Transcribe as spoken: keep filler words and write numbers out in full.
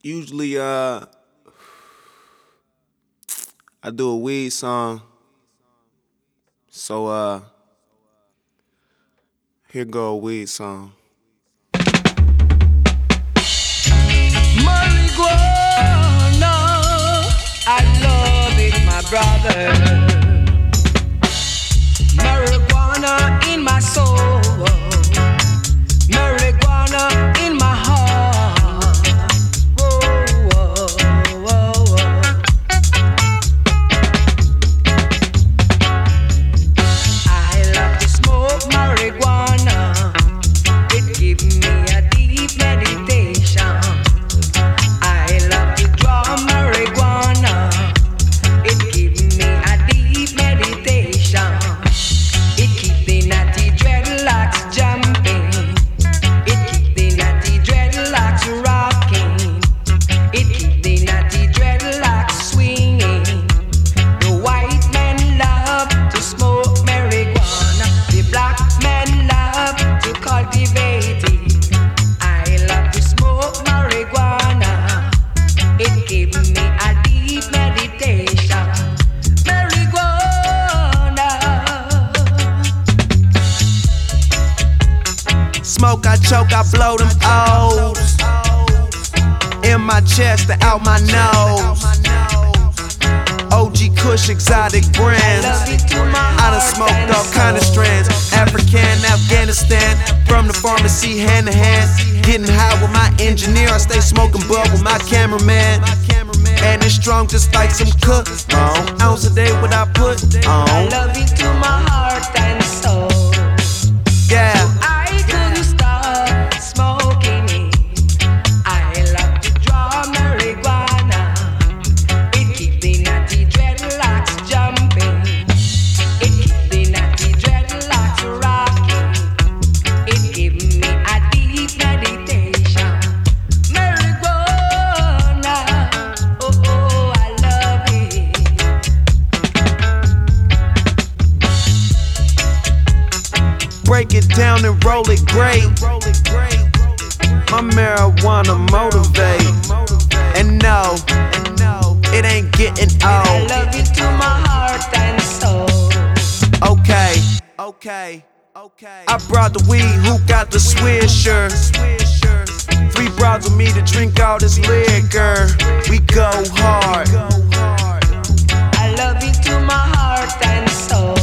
Usually, uh, I do a weed song. So, uh, here go a weed song. Marijuana, I love it, my brother. Marijuana in my soul, marijuana in my heart. Whoa, whoa, whoa, whoa. I love to smoke marijuana. It gives me a deep meditation. I love to draw marijuana. It gives me a deep meditation. It keeps the natty dreadlocks jumping. It keeps the natty dreadlocks rocking. It keeps the natty dreadlocks swinging. The white men love to smoke marijuana. The black men love to cultivate it. I love to smoke marijuana. It gives me a deep meditation. Marijuana. Smoke, I choke, I blow them O's in my chest and out my nose. O G Kush, exotic brands. I done smoked all kind of strands. African, Afghanistan, from the pharmacy hand to hand. Getting high with my engineer, I stay smoking bud with my cameraman. And it's strong just like some cook. On ounce a day what I put I on. love it to my heart and soul. Yeah. I couldn't stop smoking it. I love to draw marijuana. It keeps the natty dreadlocks jumping. It keeps the natty dreadlocks rocking. It gives me a deep meditation. Marijuana, oh oh, I love it. Break it down and roll it great. My marijuana motivate. And no, it ain't getting I old. love it to my heart and soul. Okay, okay, okay. I brought the weed, who got the swisher? Three bros with me to drink all this liquor. We go hard. I love it to my heart and soul.